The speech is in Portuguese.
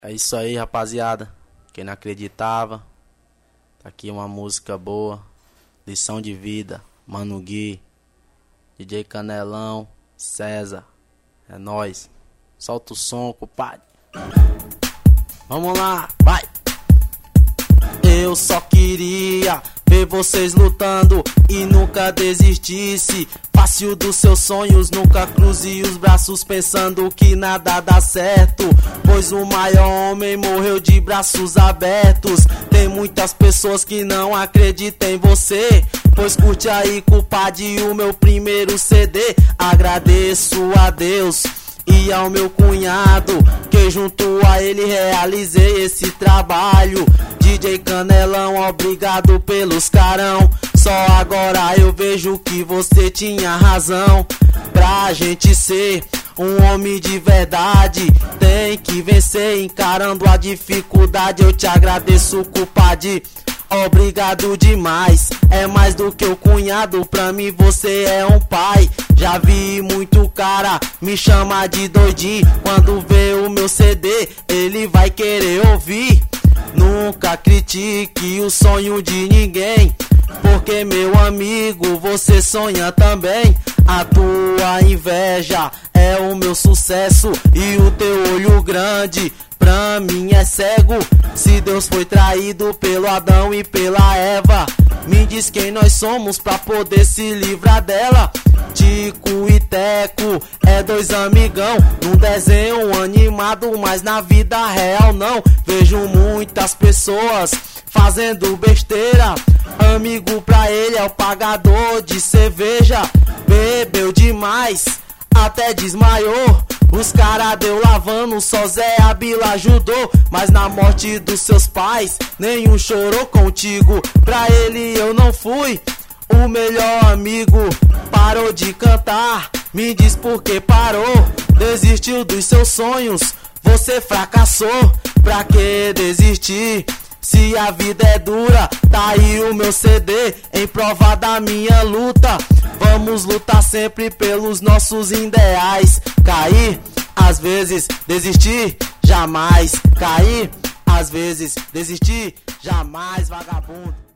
É isso aí, rapaziada. Quem não acreditava, tá aqui uma música boa, lição de vida, Mano Gui, DJ Canelão, César, é nóis. Solta o som, compadre. Vamos lá, vai! Eu só queria ver vocês lutando e nunca desistisse. Fácil dos seus sonhos, nunca cruze os braços pensando que nada dá certo, pois o maior homem morreu de braços abertos. Tem muitas pessoas que não acreditam em você, pois curte aí, compadre, o meu primeiro CD. Agradeço a Deus e ao meu cunhado, que junto a ele realizei esse trabalho. DJ Canelão, obrigado pelos carão. Só agora eu vejo que você tinha razão. Pra gente ser um homem de verdade, tem que vencer encarando a dificuldade. Eu te agradeço, compadre, obrigado demais. É mais do que o cunhado, pra mim você é um pai. Já vi muito cara me chamar de doidinho, quando vê o meu CD ele vai querer ouvir. Nunca critique o sonho de ninguém, porque meu amigo, você sonha também. A tua inveja é o meu sucesso e o teu olho grande pra mim é cego. Se Deus foi traído pelo Adão e pela Eva, me diz quem nós somos pra poder se livrar dela. Tico e Teco é dois amigão, num desenho animado, mas na vida real não. Vejo muitas pessoas fazendo besteira, amigo pra ele é o pagador de cerveja. Bebeu demais, até desmaiou, os cara deu lavando, só Zé Abila ajudou. Mas na morte dos seus pais, nenhum chorou contigo. Pra ele eu não fui o melhor amigo. Parou de cantar, me diz por que parou. Desistiu dos seus sonhos, você fracassou. Pra que desistir, se a vida é dura? Tá aí o meu CD em prova da minha luta. Vamos lutar sempre pelos nossos ideais. Cair, às vezes desistir, jamais. Cair, às vezes desistir, jamais, vagabundo.